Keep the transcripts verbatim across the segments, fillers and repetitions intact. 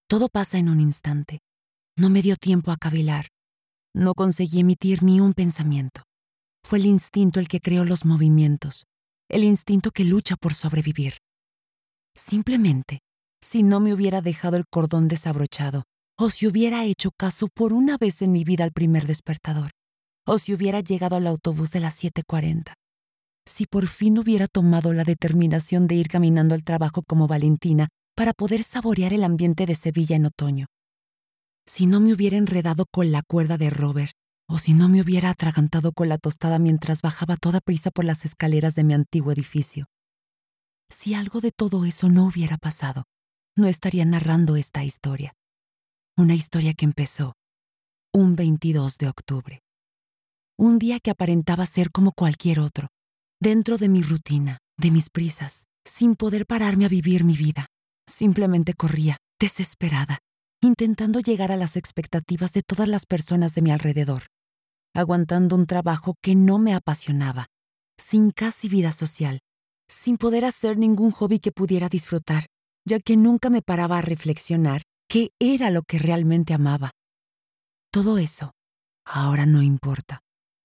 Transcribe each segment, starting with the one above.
Todo pasa en un instante. No me dio tiempo a cavilar. No conseguí emitir ni un pensamiento. Fue el instinto el que creó los movimientos, el instinto que lucha por sobrevivir. Simplemente, si no me hubiera dejado el cordón desabrochado, o si hubiera hecho caso por una vez en mi vida al primer despertador, o si hubiera llegado al autobús de las siete cuarenta, si por fin hubiera tomado la determinación de ir caminando al trabajo como Valentina para poder saborear el ambiente de Sevilla en otoño, si no me hubiera enredado con la cuerda de Robert, o si no me hubiera atragantado con la tostada mientras bajaba a toda prisa por las escaleras de mi antiguo edificio. Si algo de todo eso no hubiera pasado, no estaría narrando esta historia. Una historia que empezó un veintidós de octubre. Un día que aparentaba ser como cualquier otro, dentro de mi rutina, de mis prisas, sin poder pararme a vivir mi vida. Simplemente corría, desesperada, intentando llegar a las expectativas de todas las personas de mi alrededor, aguantando un trabajo que no me apasionaba, sin casi vida social, sin poder hacer ningún hobby que pudiera disfrutar, ya que nunca me paraba a reflexionar qué era lo que realmente amaba. Todo eso ahora no importa.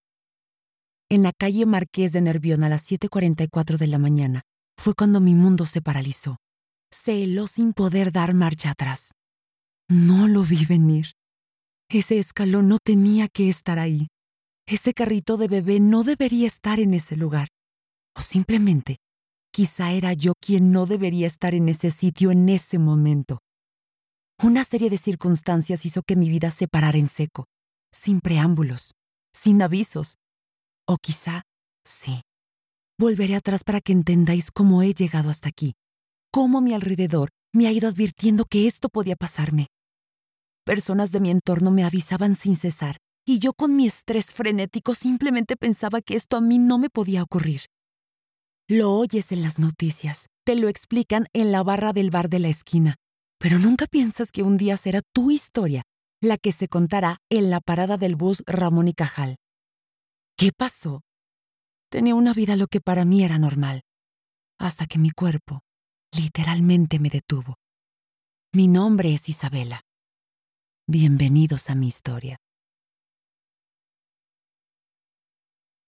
En la calle Marqués de Nervión a las siete cuarenta y cuatro de la mañana fue cuando mi mundo se paralizó. Se heló sin poder dar marcha atrás. No lo vi venir. Ese escalón no tenía que estar ahí. Ese carrito de bebé no debería estar en ese lugar. O simplemente, quizá era yo quien no debería estar en ese sitio en ese momento. Una serie de circunstancias hizo que mi vida se parara en seco, sin preámbulos, sin avisos. O quizá, sí, volveré atrás para que entendáis cómo he llegado hasta aquí, cómo mi alrededor me ha ido advirtiendo que esto podía pasarme. Personas de mi entorno me avisaban sin cesar, y yo con mi estrés frenético simplemente pensaba que esto a mí no me podía ocurrir. Lo oyes en las noticias, te lo explican en la barra del bar de la esquina, pero nunca piensas que un día será tu historia la que se contará en la parada del bus Ramón y Cajal. ¿Qué pasó? Tenía una vida lo que para mí era normal, hasta que mi cuerpo literalmente me detuvo. Mi nombre es Isabela. Bienvenidos a mi historia.